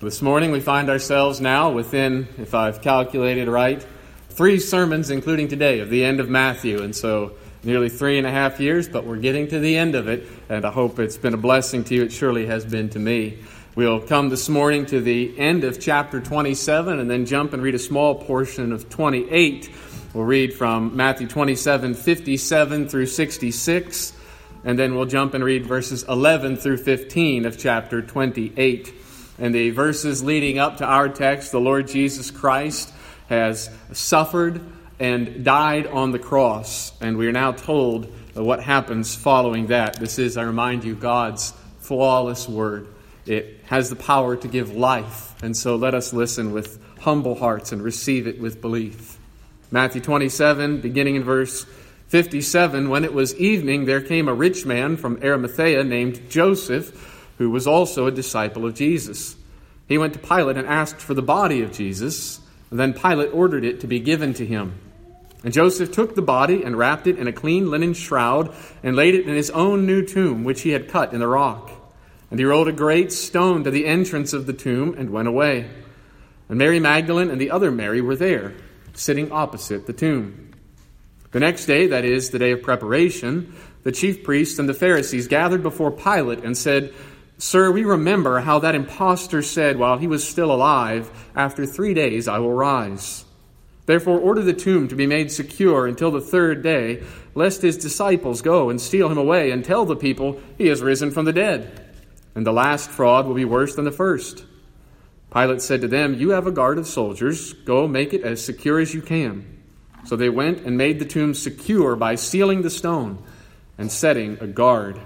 This morning we find ourselves now within, if I've calculated right, 3 sermons, including today, of the end of Matthew. And so nearly 3.5 years, but we're getting to the end of it. And I hope it's been a blessing to you. It surely has been to me. We'll come this morning to the end of chapter 27 and then jump and read a small portion of 28. We'll read from Matthew 27, 57 through 66. And then we'll jump and read verses 11 through 15 of chapter 28. And the verses leading up to our text, the Lord Jesus Christ has suffered and died on the cross. And we are now told what happens following that. This is, I remind you, God's flawless word. It has the power to give life. And so let us listen with humble hearts and receive it with belief. Matthew 27, beginning in verse 57, when it was evening, there came a rich man from Arimathea named Joseph, who was also a disciple of Jesus. He went to Pilate and asked for the body of Jesus, and then Pilate ordered it to be given to him. And Joseph took the body and wrapped it in a clean linen shroud and laid it in his own new tomb, which he had cut in the rock. And he rolled a great stone to the entrance of the tomb and went away. And Mary Magdalene and the other Mary were there, sitting opposite the tomb. The next day, that is, the day of preparation, the chief priests and the Pharisees gathered before Pilate and said, "Sir, we remember how that impostor said while he was still alive, 'After 3 days I will rise.' Therefore order the tomb to be made secure until the 3rd day, lest his disciples go and steal him away and tell the people he has risen from the dead. And the last fraud will be worse than the first." Pilate said to them, "You have a guard of soldiers. Go make it as secure as you can." So they went and made the tomb secure by sealing the stone and setting a guard.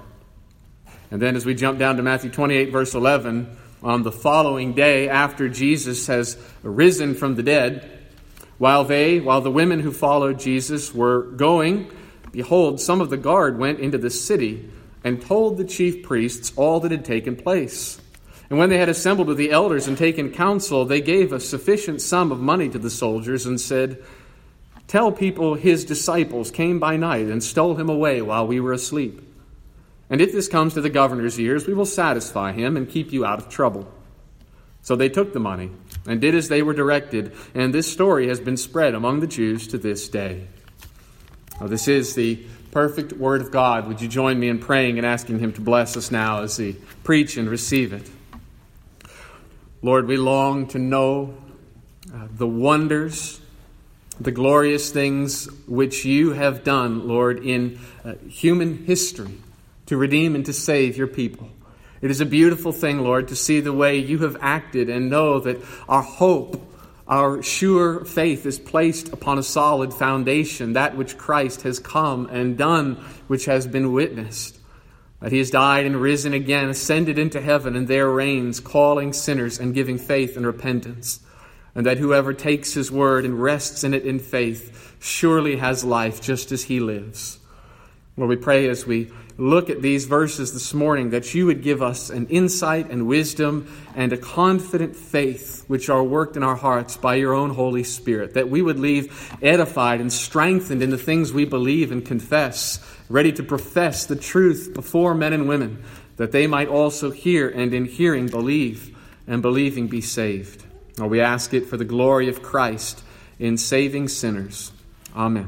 And then as we jump down to Matthew 28, verse 11, on the following day after Jesus has risen from the dead, while the women who followed Jesus were going, behold, some of the guard went into the city and told the chief priests all that had taken place. And when they had assembled with the elders and taken counsel, they gave a sufficient sum of money to the soldiers and said, "Tell people his disciples came by night and stole him away while we were asleep. And if this comes to the governor's ears, we will satisfy him and keep you out of trouble." So they took the money and did as they were directed, and this story has been spread among the Jews to this day. Now, this is the perfect word of God. Would you join me in praying and asking him to bless us now as we preach and receive it? Lord, we long to know the wonders, the glorious things which you have done, Lord, in human history, to redeem and to save your people. It is a beautiful thing, Lord, to see the way you have acted and know that our hope, our sure faith is placed upon a solid foundation, that which Christ has come and done, which has been witnessed. That he has died and risen again, ascended into heaven, and there reigns, calling sinners and giving faith and repentance. And that whoever takes his word and rests in it in faith surely has life just as he lives. Lord, we pray as we look at these verses this morning that you would give us an insight and wisdom and a confident faith which are worked in our hearts by your own Holy Spirit, that we would leave edified and strengthened in the things we believe and confess, ready to profess the truth before men and women, that they might also hear and in hearing believe, and believing be saved. Lord, we ask it for the glory of Christ in saving sinners. Amen.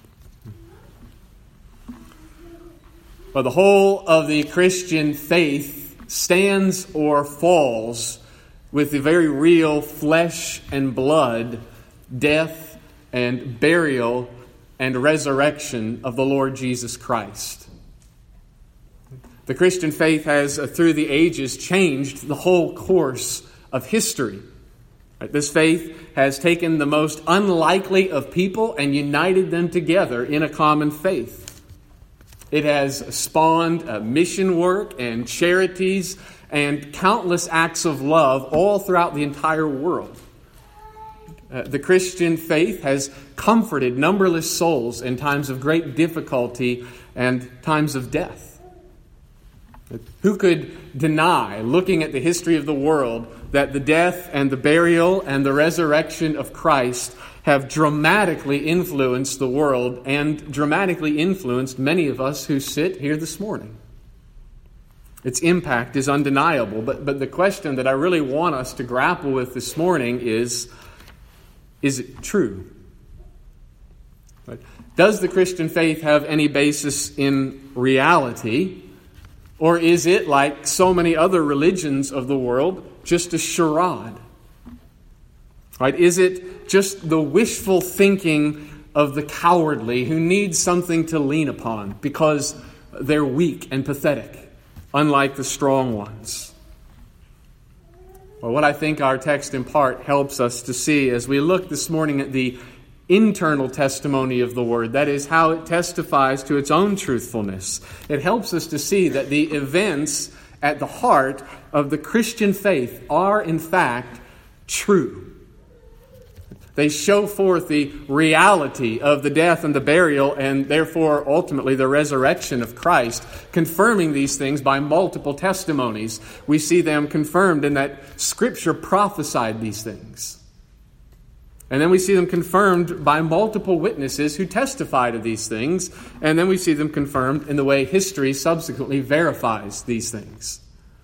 But the whole of the Christian faith stands or falls with the very real flesh and blood, death and burial and resurrection of the Lord Jesus Christ. The Christian faith has, through the ages, changed the whole course of history. This faith has taken the most unlikely of people and united them together in a common faith. It has spawned mission work and charities and countless acts of love all throughout the entire world. The Christian faith has comforted numberless souls in times of great difficulty and times of death. Who could deny, looking at the history of the world, that the death and the burial and the resurrection of Christ have dramatically influenced the world and dramatically influeed many of us who sit here this morning? Its impact is undeniable. But the question that I really want us to grapple with this morning is it true? Does the Christian faith have any basis in reality? Or is it, like so many other religions of the world, just a charade? Right? Is it just the wishful thinking of the cowardly who need something to lean upon because they're weak and pathetic, unlike the strong ones? Well, what I think our text in part helps us to see as we look this morning at the internal testimony of the Word, that is, how it testifies to its own truthfulness. It helps us to see that the events at the heart of the Christian faith are, in fact, true. They show forth the reality of the death and the burial and therefore ultimately the resurrection of Christ, confirming these things by multiple testimonies. We see them confirmed in that Scripture prophesied these things. And then we see them confirmed by multiple witnesses who testify to these things. And then we see them confirmed in the way history subsequently verifies these things.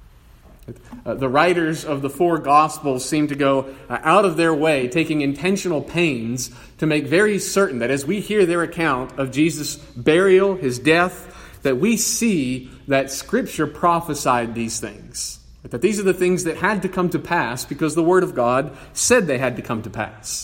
The writers of the four Gospels seem to go out of their way, taking intentional pains to make very certain that as we hear their account of Jesus' burial, his death, that we see that Scripture prophesied these things. That these are the things that had to come to pass because the Word of God said they had to come to pass.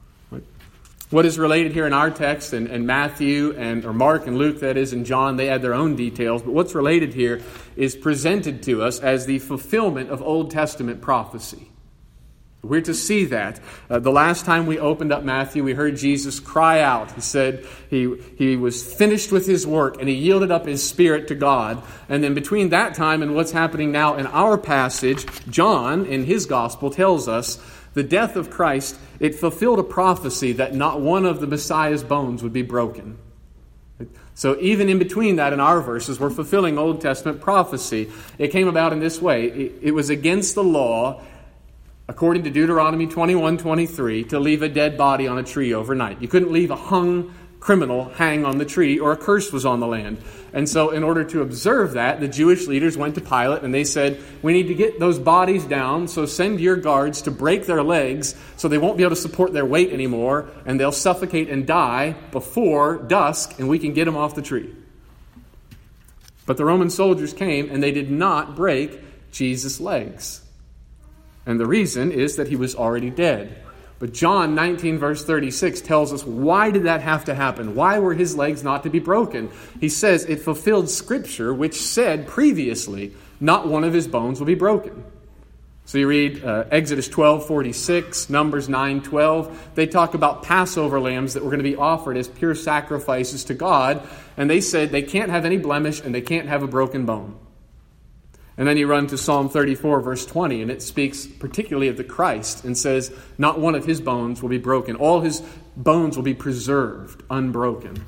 What is related here in our text, and Matthew, or Mark and Luke, that is, and John, they add their own details. But what's related here is presented to us as the fulfillment of Old Testament prophecy. We're to see that. The last time we opened up Matthew, we heard Jesus cry out. He said he was finished with his work and he yielded up his spirit to God. And then between that time and what's happening now in our passage, John, in his gospel, tells us the death of Christ, it fulfilled a prophecy that not one of the Messiah's bones would be broken. So even in between that in our verses, we're fulfilling Old Testament prophecy. It came about in this way. It was against the law, according to Deuteronomy 21:23, to leave a dead body on a tree overnight. You couldn't leave a hung criminal hang on the tree or a curse was on the land. And so in order to observe that, the Jewish leaders went to Pilate and they said, we need to get those bodies down, so send your guards to break their legs so they won't be able to support their weight anymore and they'll suffocate and die before dusk and we can get them off the tree. But the Roman soldiers came and they did not break Jesus' legs. And the reason is that he was already dead. But John 19 verse 36 tells us why did that have to happen? Why were his legs not to be broken? He says it fulfilled Scripture which said previously not one of his bones will be broken. So you read Exodus 12:46, Numbers 9:12. They talk about Passover lambs that were going to be offered as pure sacrifices to God. And they said they can't have any blemish and they can't have a broken bone. And then you run to Psalm 34, verse 20, and it speaks particularly of the Christ and says, not one of his bones will be broken. All his bones will be preserved, unbroken.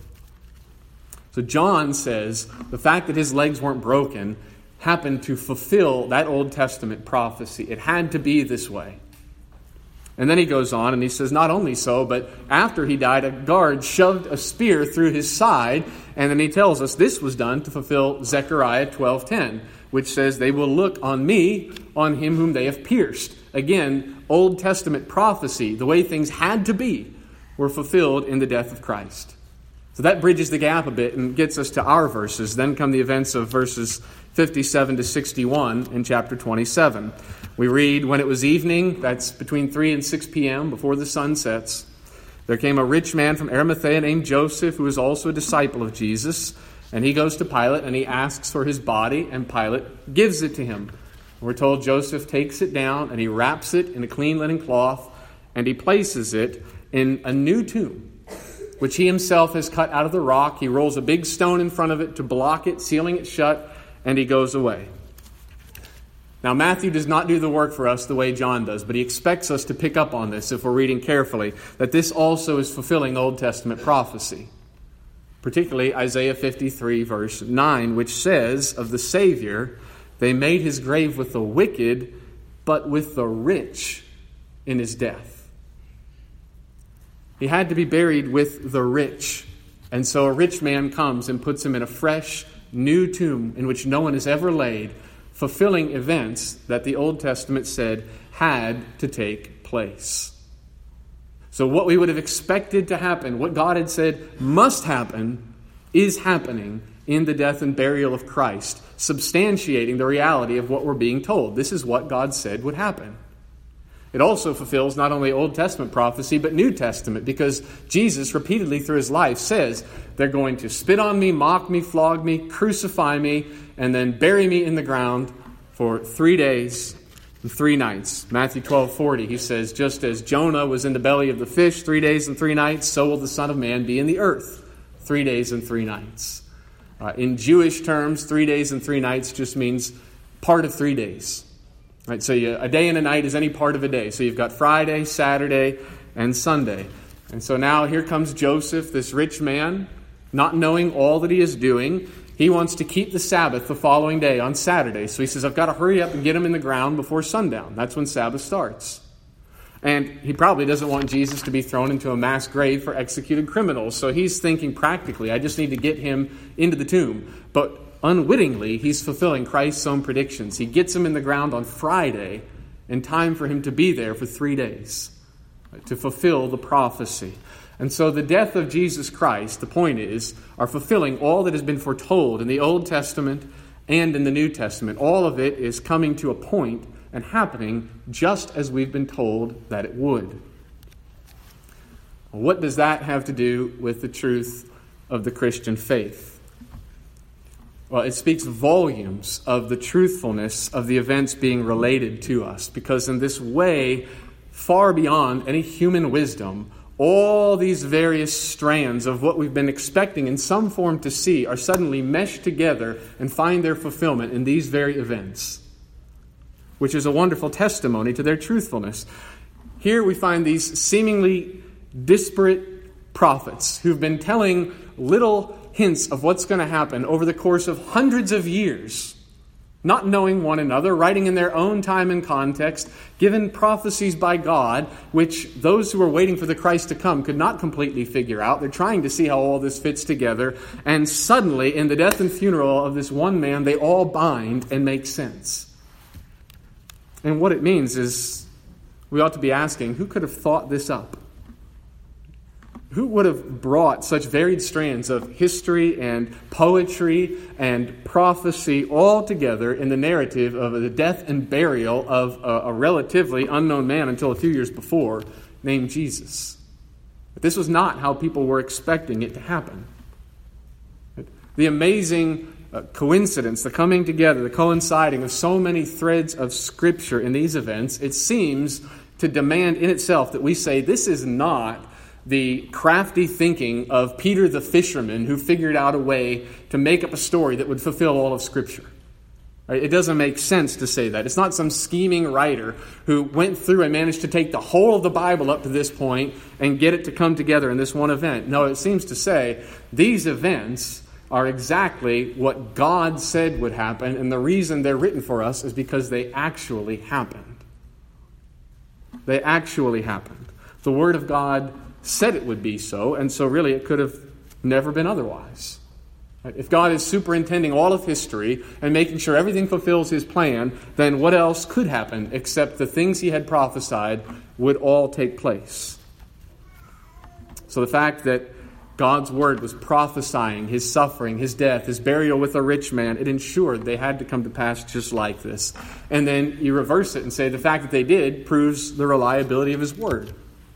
So John says the fact that his legs weren't broken happened to fulfill that Old Testament prophecy. It had to be this way. And then he goes on and he says, not only so, but after he died, a guard shoved a spear through his side. And then he tells us this was done to fulfill Zechariah 12:10. Which says, they will look on me, on him whom they have pierced. Again, Old Testament prophecy, the way things had to be, were fulfilled in the death of Christ. So that bridges the gap a bit and gets us to our verses. Then come the events of verses 57 to 61 in chapter 27. We read, when it was evening, that's between 3 and 6 p.m., before the sun sets, there came a rich man from Arimathea named Joseph, who was also a disciple of Jesus. And he goes to Pilate and he asks for his body, and Pilate gives it to him. We're told Joseph takes it down and he wraps it in a clean linen cloth and he places it in a new tomb, which he himself has cut out of the rock. He rolls a big stone in front of it to block it, sealing it shut, and he goes away. Now, Matthew does not do the work for us the way John does, but he expects us to pick up on this if we're reading carefully, that this also is fulfilling Old Testament prophecy. Particularly Isaiah 53 verse 9, which says of the Savior, they made his grave with the wicked, but with the rich in his death. He had to be buried with the rich. And so a rich man comes and puts him in a fresh, new tomb in which no one has ever laid, fulfilling events that the Old Testament said had to take place. So what we would have expected to happen, what God had said must happen, is happening in the death and burial of Christ, substantiating the reality of what we're being told. This is what God said would happen. It also fulfills not only Old Testament prophecy, but New Testament, because Jesus repeatedly through his life says, they're going to spit on me, mock me, flog me, crucify me, and then bury me in the ground for 3 days and 3 nights. Matthew 12:40, he says, just as Jonah was in the belly of the fish 3 days and 3 nights, so will the Son of Man be in the earth 3 days and 3 nights. In Jewish terms, 3 days and 3 nights just means part of 3 days. Right, so a day and a night is any part of a day. So you've got Friday, Saturday, and Sunday. And so now here comes Joseph, this rich man, not knowing all that he is doing. He wants to keep the Sabbath the following day on Saturday. So he says, I've got to hurry up and get him in the ground before sundown. That's when Sabbath starts. And he probably doesn't want Jesus to be thrown into a mass grave for executed criminals. So he's thinking practically, I just need to get him into the tomb. But unwittingly, he's fulfilling Christ's own predictions. He gets him in the ground on Friday in time for him to be there for 3 days, right, to fulfill the prophecy. And so the death of Jesus Christ, the point is, are fulfilling all that has been foretold in the Old Testament and in the New Testament. All of it is coming to a point and happening just as we've been told that it would. What does that have to do with the truth of the Christian faith? Well, it speaks volumes of the truthfulness of the events being related to us, because in this way, far beyond any human wisdom, all these various strands of what we've been expecting in some form to see are suddenly meshed together and find their fulfillment in these very events, which is a wonderful testimony to their truthfulness. Here we find these seemingly disparate prophets who've been telling little hints of what's going to happen over the course of hundreds of years, not knowing one another, writing in their own time and context, given prophecies by God, which those who are waiting for the Christ to come could not completely figure out. They're trying to see how all this fits together. And suddenly, in the death and funeral of this one man, they all bind and make sense. And what it means is, we ought to be asking, who could have thought this up? Who would have brought such varied strands of history and poetry and prophecy all together in the narrative of the death and burial of a relatively unknown man until a few years before, named Jesus? But this was not how people were expecting it to happen. The amazing coincidence, the coming together, the coinciding of so many threads of Scripture in these events, it seems to demand in itself that we say this is not the crafty thinking of Peter the fisherman who figured out a way to make up a story that would fulfill all of Scripture. Right? It doesn't make sense to say that. It's not some scheming writer who went through and managed to take the whole of the Bible up to this point and get it to come together in this one event. No, it seems to say these events are exactly what God said would happen, and the reason they're written for us is because they actually happened. They actually happened. The Word of God said it would be so, and so really it could have never been otherwise. If God is superintending all of history and making sure everything fulfills His plan, then what else could happen except the things He had prophesied would all take place? So the fact that God's Word was prophesying His suffering, His death, His burial with a rich man, it ensured they had to come to pass just like this. And then you reverse it and say the fact that they did proves the reliability of His Word.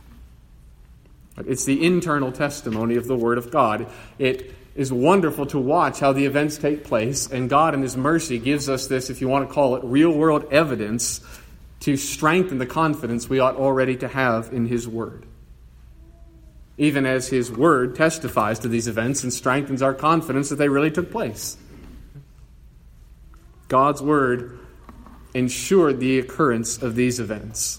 It's the internal testimony of the Word of God. It is wonderful to watch how the events take place, and God in His mercy gives us this, if you want to call it, real-world evidence to strengthen the confidence we ought already to have in His Word. Even as His Word testifies to these events and strengthens our confidence that they really took place. God's Word ensured the occurrence of these events.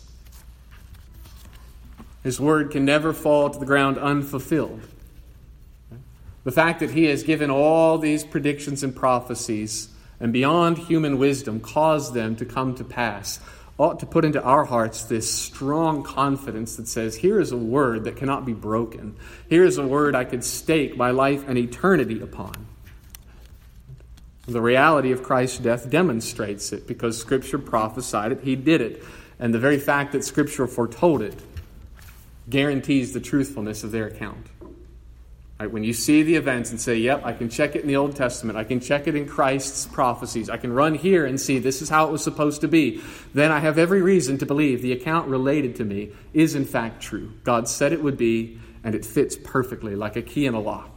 His Word can never fall to the ground unfulfilled. The fact that He has given all these predictions and prophecies and beyond human wisdom caused them to come to pass ought to put into our hearts this strong confidence that says, here is a Word that cannot be broken. Here is a Word I could stake my life and eternity upon. The reality of Christ's death demonstrates it because Scripture prophesied it. He did it. And the very fact that Scripture foretold it guarantees the truthfulness of their account. Right, when you see the events and say, yep, I can check it in the Old Testament, I can check it in Christ's prophecies, I can run here and see this is how it was supposed to be, then I have every reason to believe the account related to me is in fact true. God said it would be, and it fits perfectly like a key in a lock.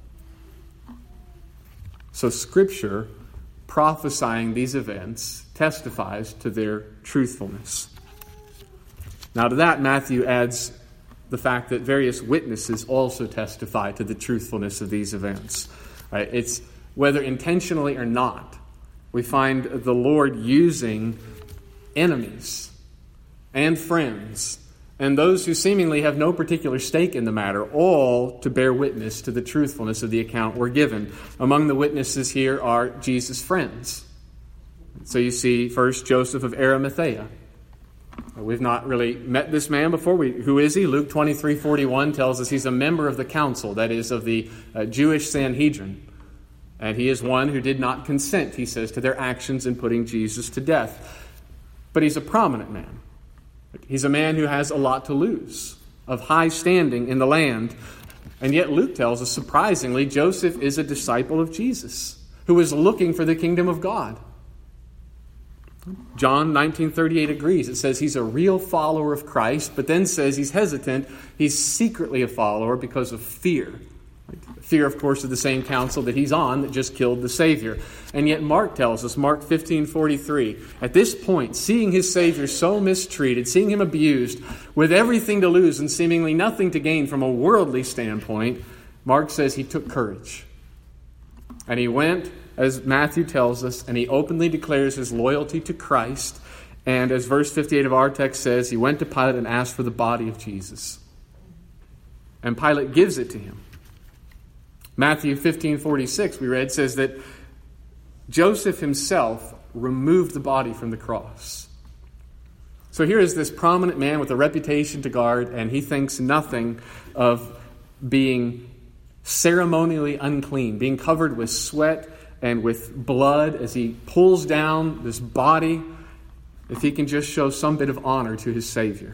So Scripture, prophesying these events, testifies to their truthfulness. Now to that, Matthew adds the fact that various witnesses also testify to the truthfulness of these events. Right? It's whether intentionally or not, we find the Lord using enemies and friends and those who seemingly have no particular stake in the matter, all to bear witness to the truthfulness of the account we're given. Among the witnesses here are Jesus' friends. So you see first Joseph of Arimathea. We've not really met this man before. Who is he? Luke 23:41 tells us he's a member of the council, that is, of the Jewish Sanhedrin. And he is one who did not consent, he says, to their actions in putting Jesus to death. But he's a prominent man. He's a man who has a lot to lose, of high standing in the land. And yet Luke tells us, surprisingly, Joseph is a disciple of Jesus, who is looking for the kingdom of God. John 19:38 agrees. It says he's a real follower of Christ, but then says he's hesitant. He's secretly a follower because of fear. Fear, of course, of the same council that he's on that just killed the Savior. And yet Mark tells us, Mark 15:43, at this point, seeing his Savior so mistreated, seeing him abused, with everything to lose and seemingly nothing to gain from a worldly standpoint, Mark says he took courage. And he went, as Matthew tells us, and he openly declares his loyalty to Christ. And as verse 58 of our text says, he went to Pilate and asked for the body of Jesus. And Pilate gives it to him. Matthew 15:46, we read, says that Joseph himself removed the body from the cross. So here is this prominent man with a reputation to guard, and he thinks nothing of being ceremonially unclean, being covered with sweat and with blood as he pulls down this body, if he can just show some bit of honor to his Savior.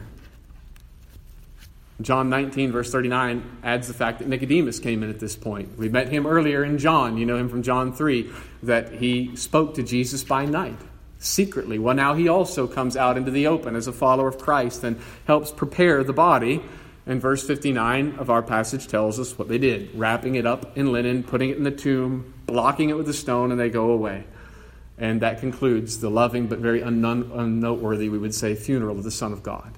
John 19, verse 39, adds the fact that Nicodemus came in at this point. We met him earlier in John. You know him from John 3, that he spoke to Jesus by night, secretly. Well, now he also comes out into the open as a follower of Christ and helps prepare the body. And verse 59 of our passage tells us what they did, wrapping it up in linen, putting it in the tomb, blocking it with a stone, and they go away. And that concludes the loving but very unnoteworthy, we would say, funeral of the Son of God.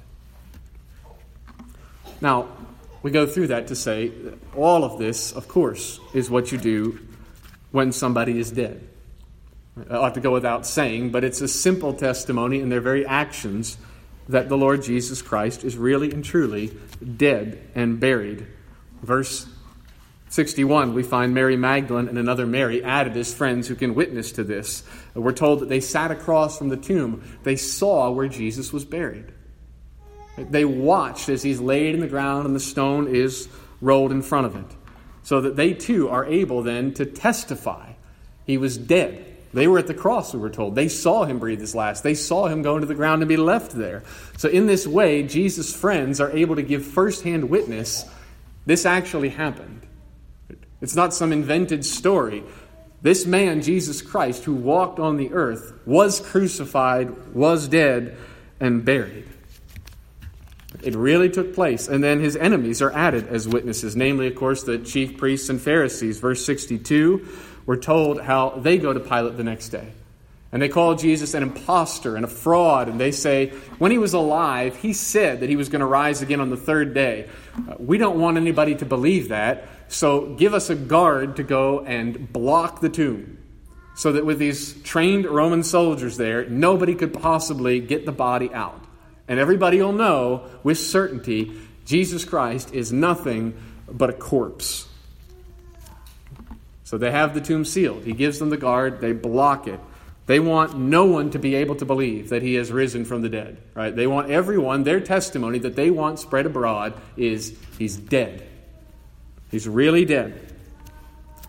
Now, we go through that to say that all of this, of course, is what you do when somebody is dead. I ought to go without saying, but it's a simple testimony in their very actions that the Lord Jesus Christ is really and truly dead and buried. Verse 61, we find Mary Magdalene and another Mary added as friends who can witness to this. We're told that they sat across from the tomb. They saw where Jesus was buried. They watched as he's laid in the ground and the stone is rolled in front of it. So that they too are able then to testify. He was dead. They were at the cross, we were told. They saw him breathe his last. They saw him go into the ground and be left there. So in this way, Jesus' friends are able to give firsthand witness. This actually happened. It's not some invented story. This man, Jesus Christ, who walked on the earth, was crucified, was dead, and buried. It really took place. And then his enemies are added as witnesses, namely, of course, the chief priests and Pharisees. Verse 62, we're told how they go to Pilate the next day. And they call Jesus an imposter and a fraud. And they say, when he was alive, he said that he was going to rise again on the third day. We don't want anybody to believe that. So give us a guard to go and block the tomb. So that with these trained Roman soldiers there, nobody could possibly get the body out. And everybody will know with certainty Jesus Christ is nothing but a corpse. So they have the tomb sealed. He gives them the guard. They block it. They want no one to be able to believe that he has risen from the dead. Right? They want everyone, their testimony that they want spread abroad is he's dead. He's really dead.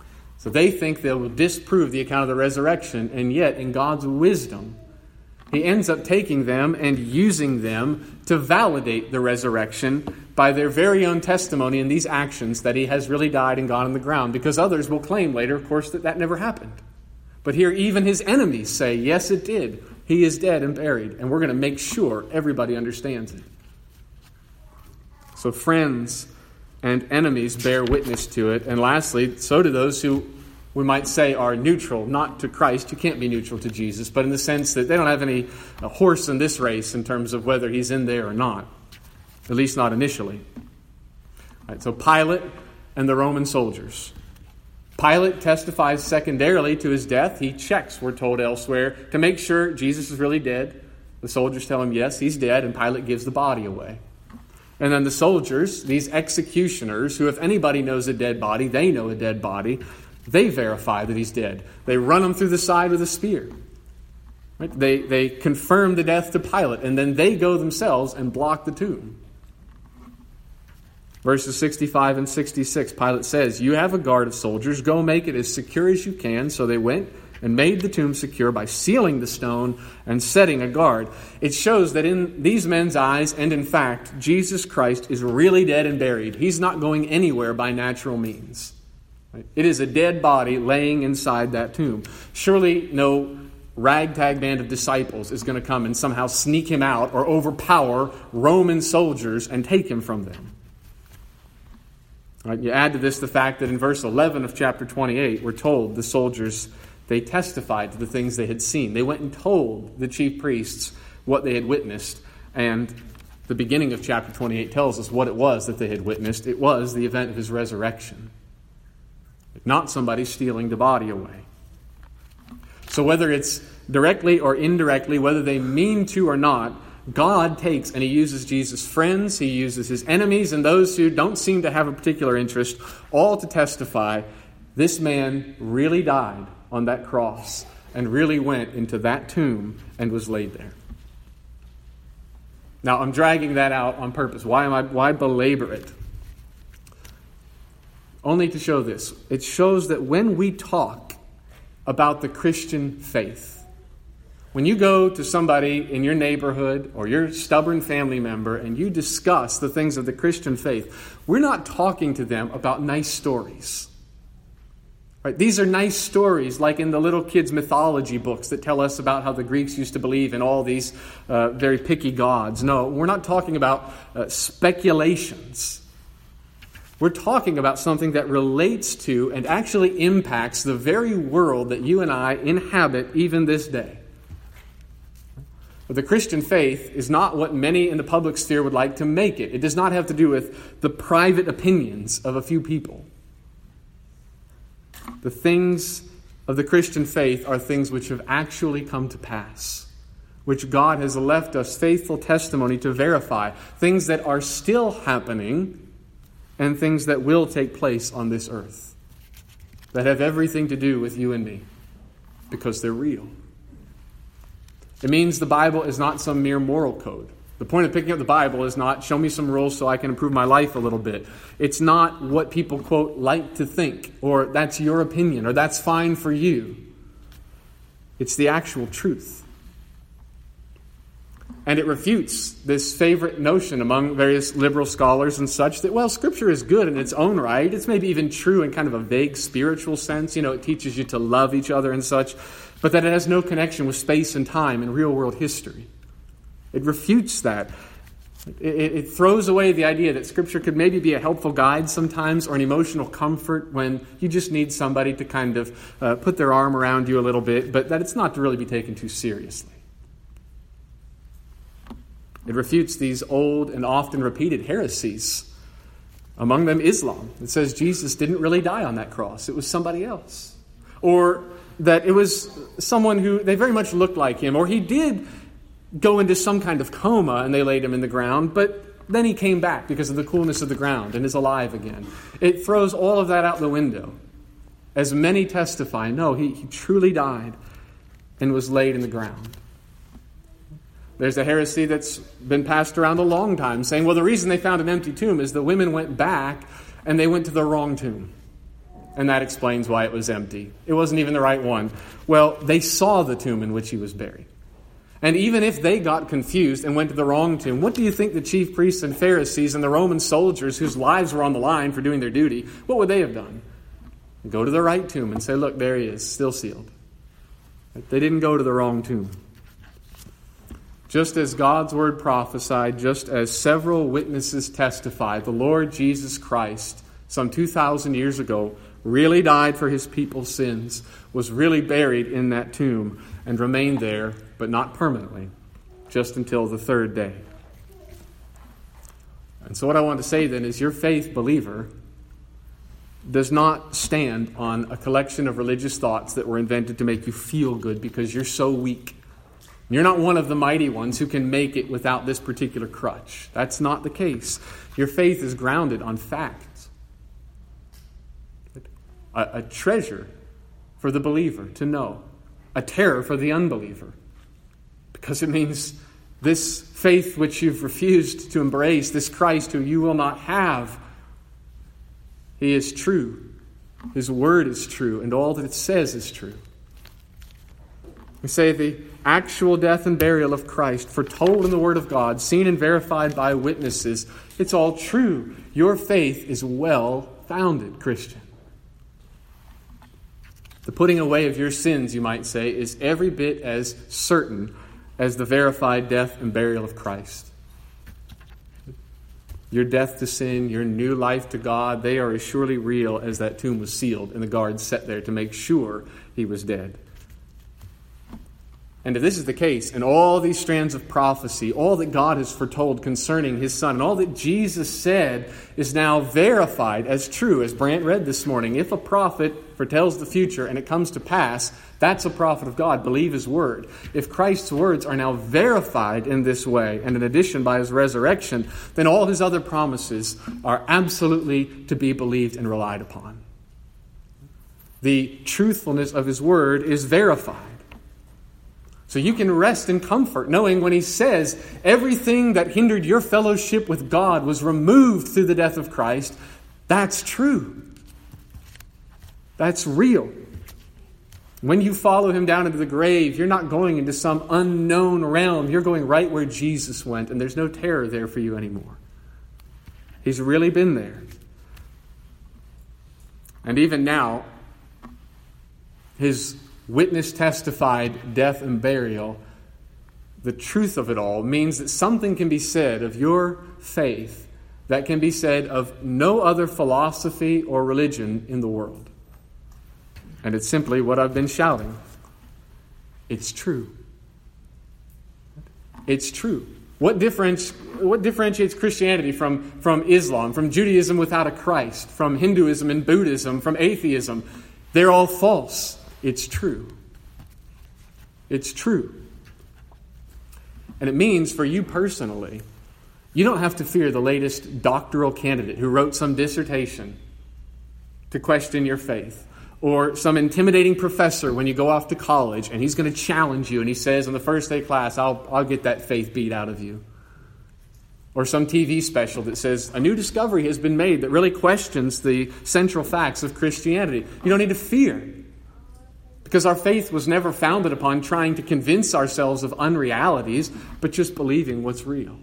So they think they will disprove the account of the resurrection, and yet in God's wisdom, he ends up taking them and using them to validate the resurrection by their very own testimony in these actions that he has really died and gone on the ground, because others will claim later, of course, that that never happened. But here even his enemies say, yes, it did. He is dead and buried, and we're going to make sure everybody understands it. So friends and enemies bear witness to it. And lastly, so do those who we might say are neutral, not to Christ. You can't be neutral to Jesus, but in the sense that they don't have any horse in this race in terms of whether he's in there or not, at least not initially. All right, so Pilate and the Roman soldiers. Pilate testifies secondarily to his death. He checks, we're told elsewhere, to make sure Jesus is really dead. The soldiers tell him, yes, he's dead, and Pilate gives the body away. And then the soldiers, these executioners, who if anybody knows a dead body, they know a dead body, they verify that he's dead. They run him through the side with a spear. Right? They confirm the death to Pilate, and then they go themselves and block the tomb. Verses 65 and 66, Pilate says, you have a guard of soldiers. Go make it as secure as you can. So they went and made the tomb secure by sealing the stone and setting a guard. It shows that in these men's eyes, and in fact, Jesus Christ is really dead and buried. He's not going anywhere by natural means. It is a dead body laying inside that tomb. Surely no ragtag band of disciples is going to come and somehow sneak him out or overpower Roman soldiers and take him from them. Right, you add to this the fact that in verse 11 of chapter 28, we're told the soldiers, they testified to the things they had seen. They went and told the chief priests what they had witnessed. And the beginning of chapter 28 tells us what it was that they had witnessed. It was the event of his resurrection. Not somebody stealing the body away. So whether it's directly or indirectly, whether they mean to or not, God takes and he uses Jesus' friends, he uses his enemies, and those who don't seem to have a particular interest, all to testify this man really died on that cross and really went into that tomb and was laid there. Now, I'm dragging that out on purpose. Why belabor it? Only to show this. It shows that when we talk about the Christian faith, when you go to somebody in your neighborhood or your stubborn family member and you discuss the things of the Christian faith, we're not talking to them about nice stories. Right? These are nice stories like in the little kids' mythology books that tell us about how the Greeks used to believe in all these very picky gods. No, we're not talking about speculations. We're talking about something that relates to and actually impacts the very world that you and I inhabit even this day. But the Christian faith is not what many in the public sphere would like to make it. It does not have to do with the private opinions of a few people. The things of the Christian faith are things which have actually come to pass, which God has left us faithful testimony to verify, things that are still happening and things that will take place on this earth that have everything to do with you and me because they're real. It means the Bible is not some mere moral code. The point of picking up the Bible is not show me some rules so I can improve my life a little bit. It's not what people, quote, like to think, or that's your opinion, or that's fine for you. It's the actual truth. And it refutes this favorite notion among various liberal scholars and such that, well, Scripture is good in its own right. It's maybe even true in kind of a vague spiritual sense. You know, it teaches you to love each other and such, but that it has no connection with space and time and real-world history. It refutes that. It throws away the idea that Scripture could maybe be a helpful guide sometimes or an emotional comfort when you just need somebody to kind of put their arm around you a little bit, but that it's not to really be taken too seriously. It refutes these old and often repeated heresies, among them Islam. It says Jesus didn't really die on that cross. It was somebody else. Or that it was someone who, they very much looked like him. Or he did go into some kind of coma and they laid him in the ground, but then he came back because of the coolness of the ground and is alive again. It throws all of that out the window. As many testify, no, he truly died and was laid in the ground. There's a heresy that's been passed around a long time saying, well, the reason they found an empty tomb is the women went back and they went to the wrong tomb. and that explains why it was empty. It wasn't even the right one. Well, they saw the tomb in which he was buried. And even if they got confused and went to the wrong tomb, what do you think the chief priests and Pharisees and the Roman soldiers whose lives were on the line for doing their duty, what would they have done? Go to the right tomb and say, look, there he is, still sealed. They didn't go to the wrong tomb. Just as God's word prophesied, just as several witnesses testified, the Lord Jesus Christ, some 2,000 years ago, really died for his people's sins, was really buried in that tomb, and remained there, but not permanently, just until the third day. And so what I want to say then is your faith, believer, does not stand on a collection of religious thoughts that were invented to make you feel good because you're so weak. You're not one of the mighty ones who can make it without this particular crutch. That's not the case. Your faith is grounded on facts. A treasure for the believer to know. A terror for the unbeliever. Because it means this faith which you've refused to embrace, this Christ who you will not have, he is true. His word is true, and all that it says is true. We say the actual death and burial of Christ, foretold in the Word of God, seen and verified by witnesses, it's all true. Your faith is well founded, Christian. The putting away of your sins, you might say, is every bit as certain as the verified death and burial of Christ. Your death to sin, your new life to God, they are as surely real as that tomb was sealed and the guards set there to make sure he was dead. And if this is the case, and all these strands of prophecy, all that God has foretold concerning his Son, and all that Jesus said is now verified as true, as Brant read this morning, if a prophet foretells the future and it comes to pass, that's a prophet of God. Believe his word. If Christ's words are now verified in this way, and in addition by his resurrection, then all his other promises are absolutely to be believed and relied upon. The truthfulness of his word is verified. So you can rest in comfort knowing when he says everything that hindered your fellowship with God was removed through the death of Christ, that's true. That's real. When you follow him down into the grave, you're not going into some unknown realm. You're going right where Jesus went, and there's no terror there for you anymore. He's really been there. And even now, his witness testified death and burial, the truth of it all means that something can be said of your faith that can be said of no other philosophy or religion in the world. And it's simply what I've been shouting. It's true. It's true. What differentiates Christianity from Islam, from Judaism without a Christ, from Hinduism and Buddhism, from atheism? They're all false. It's true. It's true. And it means for you personally, you don't have to fear the latest doctoral candidate who wrote some dissertation to question your faith, or some intimidating professor when you go off to college and he's going to challenge you and he says on the first day class, I'll get that faith beat out of you. Or some TV special that says a new discovery has been made that really questions the central facts of Christianity. You don't need to fear. Because our faith was never founded upon trying to convince ourselves of unrealities, but just believing what's real.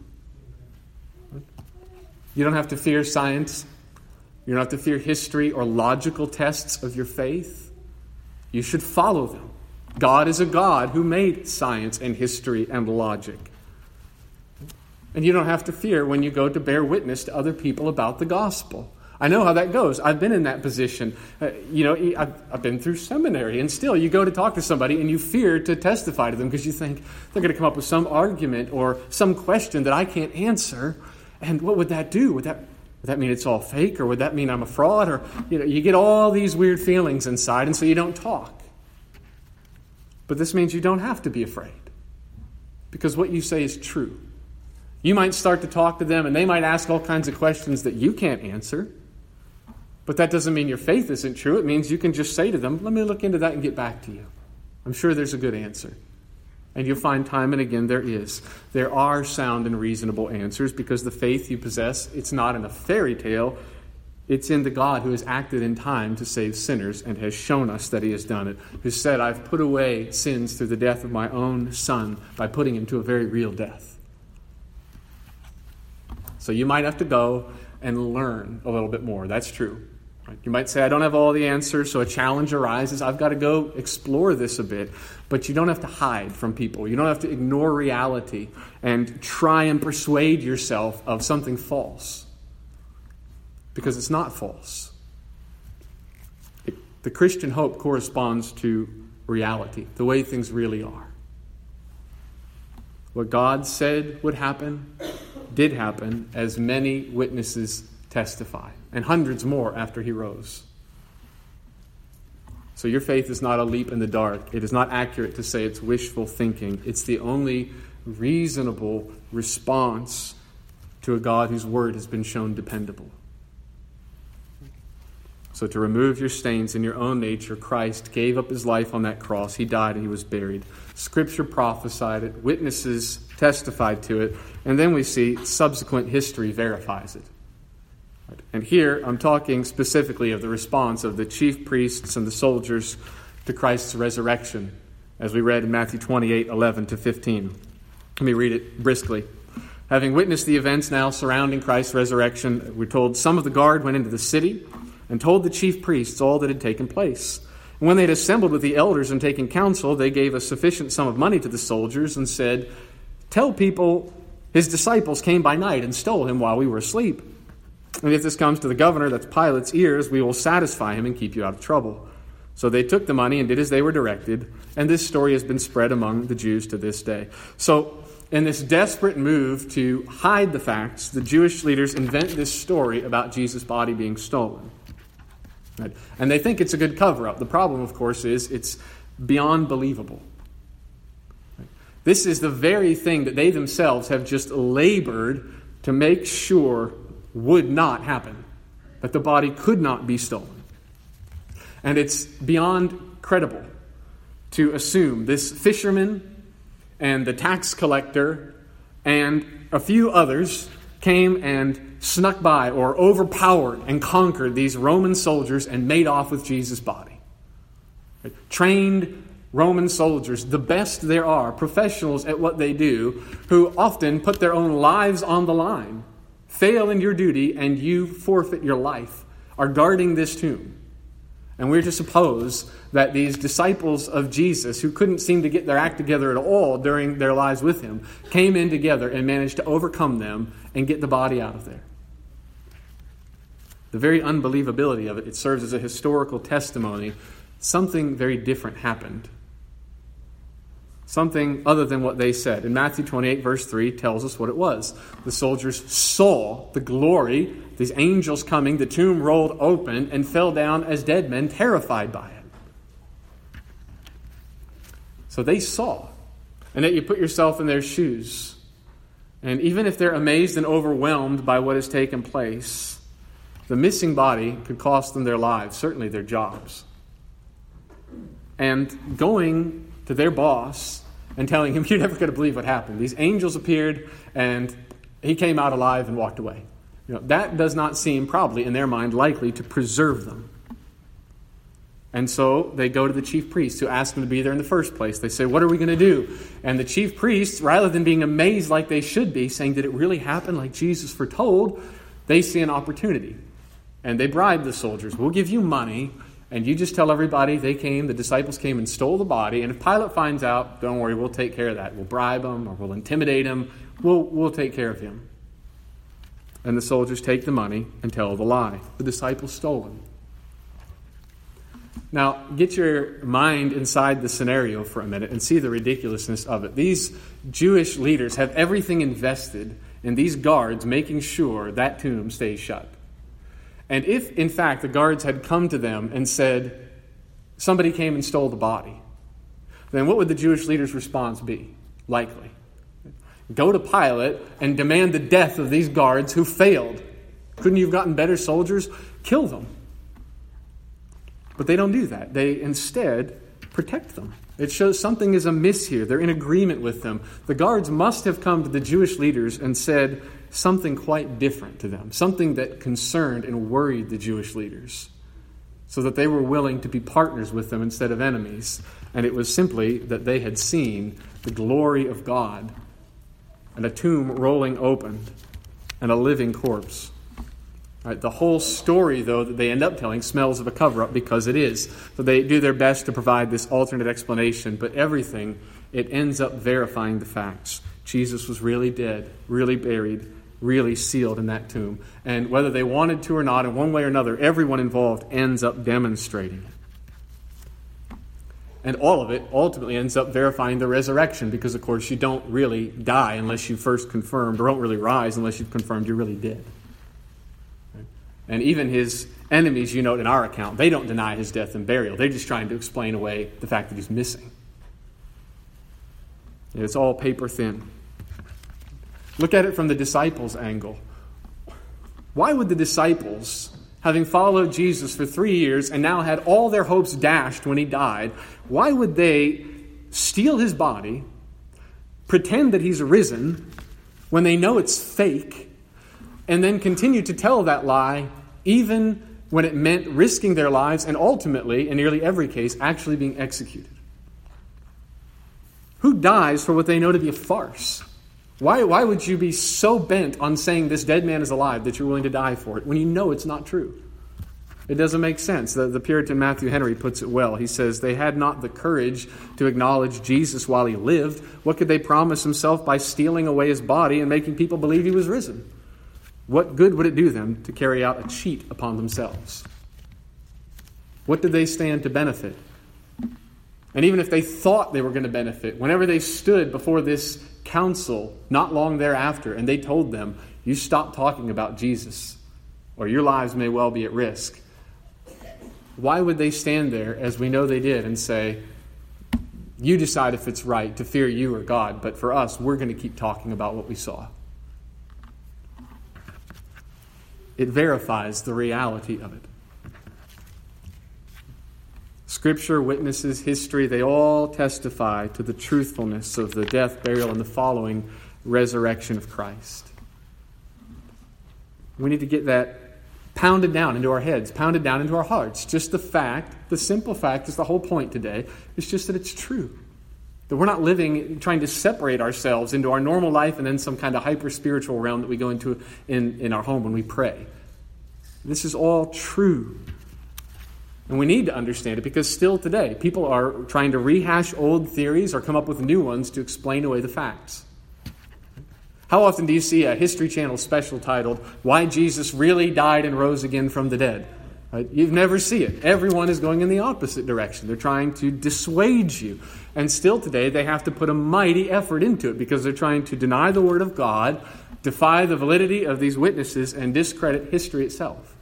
You don't have to fear science. You don't have to fear history or logical tests of your faith. You should follow them. God is a God who made science and history and logic. And you don't have to fear when you go to bear witness to other people about the gospel. I know how that goes. I've been in that position. I've been through seminary, and still you go to talk to somebody and you fear to testify to them because you think they're going to come up with some argument or some question that I can't answer. And what would that do? Would that mean it's all fake, or would that mean I'm a fraud? Or you get all these weird feelings inside, and so you don't talk. But this means you don't have to be afraid, because what you say is true. You might start to talk to them, and they might ask all kinds of questions that you can't answer. But that doesn't mean your faith isn't true. It means you can just say to them, let me look into that and get back to you. I'm sure there's a good answer. And you'll find time and again there is. There are sound and reasonable answers, because the faith you possess, it's not in a fairy tale. It's in the God who has acted in time to save sinners and has shown us that he has done it, who said, I've put away sins through the death of my own Son by putting him to a very real death. So you might have to go and learn a little bit more. That's true. Right? You might say, I don't have all the answers, so a challenge arises. I've got to go explore this a bit. But you don't have to hide from people. You don't have to ignore reality and try and persuade yourself of something false. Because it's not false. The Christian hope corresponds to reality, the way things really are. What God said would happen did happen, as many witnesses testify, and hundreds more after he rose. So your faith is not a leap in the dark. It is not accurate to say it's wishful thinking. It's the only reasonable response to a God whose word has been shown dependable. So to remove your stains in your own nature, Christ gave up his life on that cross. He died and he was buried. Scripture prophesied it. Witnesses testified to it. And then we see subsequent history verifies it. And here I'm talking specifically of the response of the chief priests and the soldiers to Christ's resurrection, as we read in Matthew 28:11-15. Let me read it briskly. Having witnessed the events now surrounding Christ's resurrection, we're told some of the guard went into the city and told the chief priests all that had taken place. And when they had assembled with the elders and taken counsel, they gave a sufficient sum of money to the soldiers and said, Tell people his disciples came by night and stole him while we were asleep. And if this comes to the governor, that's Pilate's ears, we will satisfy him and keep you out of trouble. So they took the money and did as they were directed, and this story has been spread among the Jews to this day. So in this desperate move to hide the facts, the Jewish leaders invent this story about Jesus' body being stolen. Right? And they think it's a good cover-up. The problem, of course, is it's beyond believable. Right? This is the very thing that they themselves have just labored to make sure would not happen, that the body could not be stolen. And it's beyond credible to assume this fisherman and the tax collector and a few others came and snuck by or overpowered and conquered these Roman soldiers and made off with Jesus' body. Right? Trained Roman soldiers, the best there are, professionals at what they do, who often put their own lives on the line, fail in your duty, and you forfeit your life, are guarding this tomb. And we're to suppose that these disciples of Jesus, who couldn't seem to get their act together at all during their lives with him, came in together and managed to overcome them and get the body out of there. The very unbelievability of it, it serves as a historical testimony. Something very different happened. Something other than what they said. In Matthew 28, verse 3, tells us what it was. The soldiers saw the glory, these angels coming, the tomb rolled open, and fell down as dead men, terrified by it. So they saw. And that you put yourself in their shoes. And even if they're amazed and overwhelmed by what has taken place, the missing body could cost them their lives, certainly their jobs. And going to their boss and telling him, you're never going to believe what happened. These angels appeared and he came out alive and walked away. That does not seem probably in their mind likely to preserve them. And so they go to the chief priests who asked them to be there in the first place. They say, what are we going to do? And the chief priests, rather than being amazed like they should be, saying, did it really happen like Jesus foretold? They see an opportunity. And they bribe the soldiers. We'll give you money. And you just tell everybody the disciples came and stole the body. And if Pilate finds out, don't worry, we'll take care of that. We'll bribe him or we'll intimidate him. We'll take care of him. And the soldiers take the money and tell the lie. The disciples stole him. Now, get your mind inside the scenario for a minute and see the ridiculousness of it. These Jewish leaders have everything invested in these guards making sure that tomb stays shut. And if, in fact, the guards had come to them and said, somebody came and stole the body, then what would the Jewish leaders' response be? Likely. Go to Pilate and demand the death of these guards who failed. Couldn't you have gotten better soldiers? Kill them. But they don't do that. They instead protect them. It shows something is amiss here. They're in agreement with them. The guards must have come to the Jewish leaders and said something quite different to them, something that concerned and worried the Jewish leaders, so that they were willing to be partners with them instead of enemies. And it was simply that they had seen the glory of God and a tomb rolling open and a living corpse. Right, the whole story, though, that they end up telling smells of a cover-up, because it is. So they do their best to provide this alternate explanation, but everything, it ends up verifying the facts. Jesus was really dead, really buried, really sealed in that tomb. And whether they wanted to or not, in one way or another, everyone involved ends up demonstrating it. And all of it ultimately ends up verifying the resurrection, because, of course, you don't really die unless you first confirmed, or don't really rise unless you've confirmed you're really dead. And even his enemies, you note in our account, they don't deny his death and burial. They're just trying to explain away the fact that he's missing. It's all paper thin. Look at it from the disciples' angle. Why would the disciples, having followed Jesus for 3 years and now had all their hopes dashed when he died, why would they steal his body, pretend that he's risen, when they know it's fake, and then continue to tell that lie even when it meant risking their lives and ultimately, in nearly every case, actually being executed? Who dies for what they know to be a farce? Why would you be so bent on saying this dead man is alive that you're willing to die for it when you know it's not true? It doesn't make sense. The Puritan Matthew Henry puts it well. He says, they had not the courage to acknowledge Jesus while he lived. What could they promise himself by stealing away his body and making people believe he was risen? What good would it do them to carry out a cheat upon themselves? What did they stand to benefit? And even if they thought they were going to benefit, whenever they stood before this council not long thereafter and they told them, you stop talking about Jesus or your lives may well be at risk, why would they stand there, as we know they did, and say, you decide if it's right to fear you or God, but for us, we're going to keep talking about what we saw? It verifies the reality of it. Scripture, witnesses, history, they all testify to the truthfulness of the death, burial, and the following resurrection of Christ. We need to get that pounded down into our heads, pounded down into our hearts. Just the fact, the simple fact is the whole point today, is just that it's true. That we're not living, trying to separate ourselves into our normal life and then some kind of hyper-spiritual realm that we go into in our home when we pray. This is all true. And we need to understand it, because still today, people are trying to rehash old theories or come up with new ones to explain away the facts. How often do you see a History Channel special titled, Why Jesus Really Died and Rose Again from the Dead? Right? You never see it. Everyone is going in the opposite direction. They're trying to dissuade you. And still today, they have to put a mighty effort into it, because they're trying to deny the Word of God, defy the validity of these witnesses, and discredit history itself.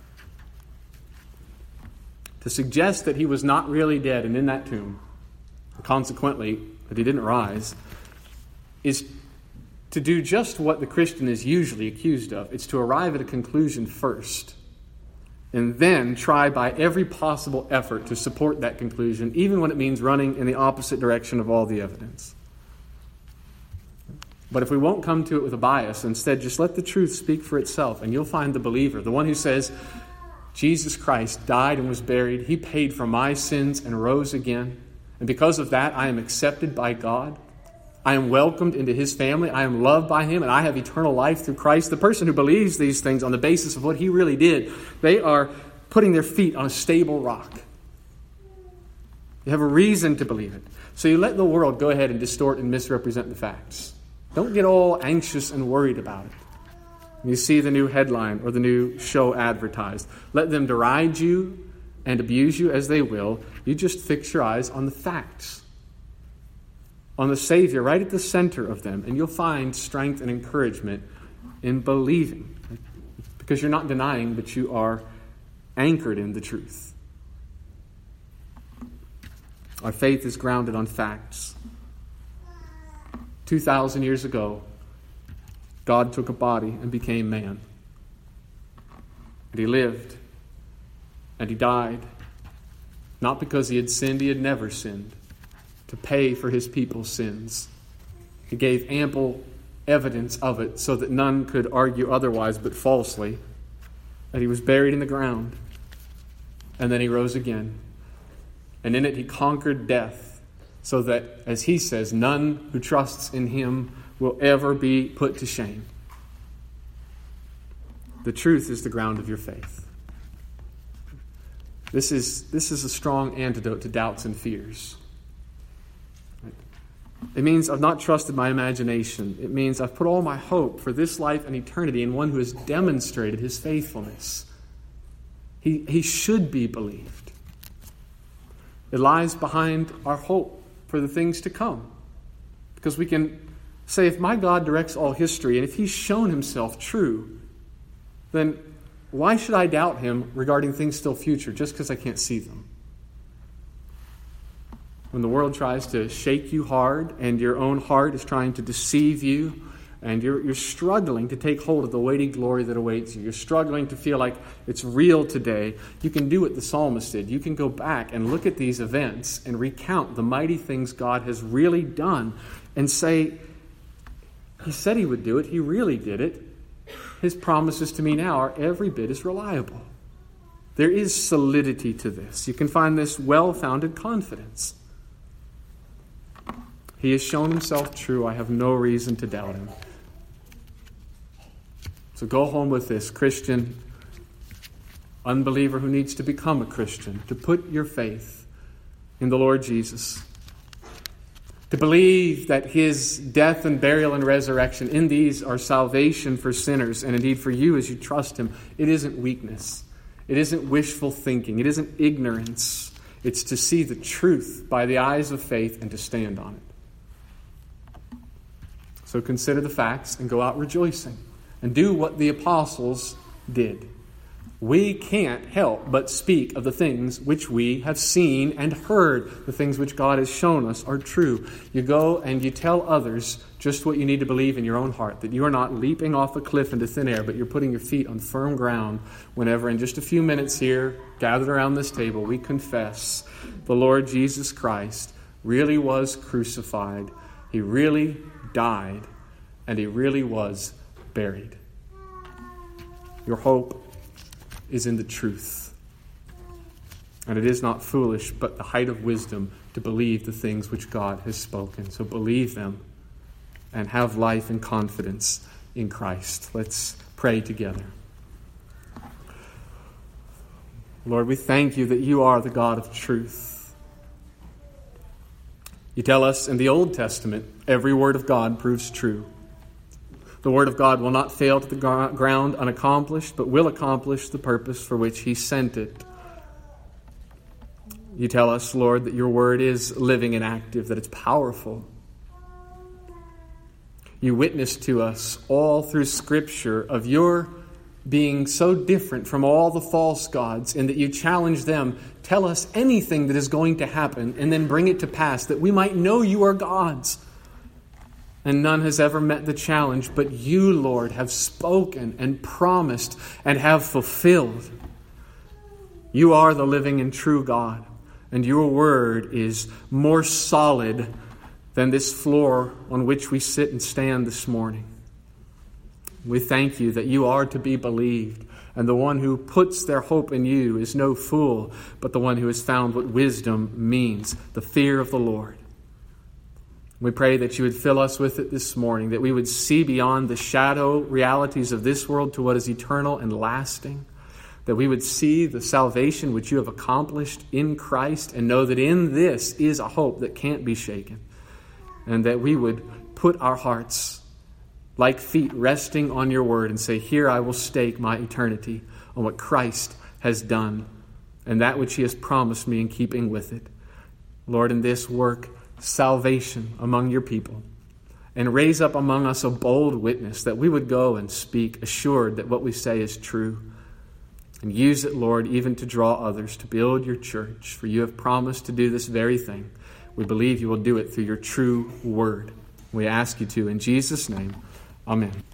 To suggest that he was not really dead and in that tomb, and consequently that he didn't rise, is to do just what the Christian is usually accused of. It's to arrive at a conclusion first, and then try by every possible effort to support that conclusion, even when it means running in the opposite direction of all the evidence. But if we won't come to it with a bias, instead just let the truth speak for itself, and you'll find the believer, the one who says, Jesus Christ died and was buried. He paid for my sins and rose again. And because of that, I am accepted by God. I am welcomed into his family. I am loved by him, and I have eternal life through Christ. The person who believes these things on the basis of what he really did, they are putting their feet on a stable rock. You have a reason to believe it. So you let the world go ahead and distort and misrepresent the facts. Don't get all anxious and worried about it. You see the new headline or the new show advertised. Let them deride you and abuse you as they will. You just fix your eyes on the facts, on the Savior right at the center of them, and you'll find strength and encouragement in believing, because you're not denying, but you are anchored in the truth. Our faith is grounded on facts. 2,000 years ago, God took a body and became man. And he lived. And he died. Not because he had sinned, he had never sinned. to pay for his people's sins. He gave ample evidence of it so that none could argue otherwise but falsely, that he was buried in the ground, and then he rose again. And in it he conquered death, so that, as he says, none who trusts in him will ever be put to shame. The truth is the ground of your faith. This is a strong antidote to doubts and fears. It means I've not trusted my imagination. It means I've put all my hope for this life and eternity in one who has demonstrated his faithfulness. He should be believed. It lies behind our hope for the things to come. Because we can say, if my God directs all history, and if he's shown himself true, then why should I doubt him regarding things still future just because I can't see them? When the world tries to shake you hard and your own heart is trying to deceive you and you're struggling to take hold of the weighty glory that awaits you, you're struggling to feel like it's real today, you can do what the psalmist did. You can go back and look at these events and recount the mighty things God has really done and say, he said he would do it, he really did it. His promises to me now are every bit as reliable. There is solidity to this. You can find this well-founded confidence. He has shown himself true. I have no reason to doubt him. So go home with this, Christian, unbeliever who needs to become a Christian, to put your faith in the Lord Jesus, to believe that his death and burial and resurrection, in these are salvation for sinners, and indeed for you as you trust him. It isn't weakness. It isn't wishful thinking. It isn't ignorance. It's to see the truth by the eyes of faith and to stand on it. So consider the facts and go out rejoicing and do what the apostles did. We can't help but speak of the things which we have seen and heard. The things which God has shown us are true. You go and you tell others just what you need to believe in your own heart, that you are not leaping off a cliff into thin air, but you're putting your feet on firm ground whenever in just a few minutes here, gathered around this table, we confess the Lord Jesus Christ really was crucified. He really died, and he really was buried. Your hope is in the truth. And it is not foolish, but the height of wisdom to believe the things which God has spoken. So believe them and have life and confidence in Christ. Let's pray together. Lord, we thank you that you are the God of truth. You tell us in the Old Testament, every word of God proves true. The word of God will not fail to the ground unaccomplished, but will accomplish the purpose for which he sent it. You tell us, Lord, that your word is living and active, that it's powerful. You witness to us all through Scripture of your being so different from all the false gods, in that you challenge them, tell us anything that is going to happen, and then bring it to pass, that we might know you are gods. And none has ever met the challenge, but you, Lord, have spoken and promised and have fulfilled. You are the living and true God, and your word is more solid than this floor on which we sit and stand this morning. We thank you that you are to be believed, and the one who puts their hope in you is no fool, but the one who has found what wisdom means, the fear of the Lord. We pray that you would fill us with it this morning, that we would see beyond the shadow realities of this world to what is eternal and lasting, that we would see the salvation which you have accomplished in Christ and know that in this is a hope that can't be shaken, and that we would put our hearts like feet resting on your word and say, here I will stake my eternity on what Christ has done and that which he has promised me in keeping with it. Lord, in this work, salvation among your people, and raise up among us a bold witness that we would go and speak assured that what we say is true, and use it, Lord, even to draw others to build your church, for you have promised to do this very thing. We believe you will do it through your true word. We ask you to in Jesus' name. Amen.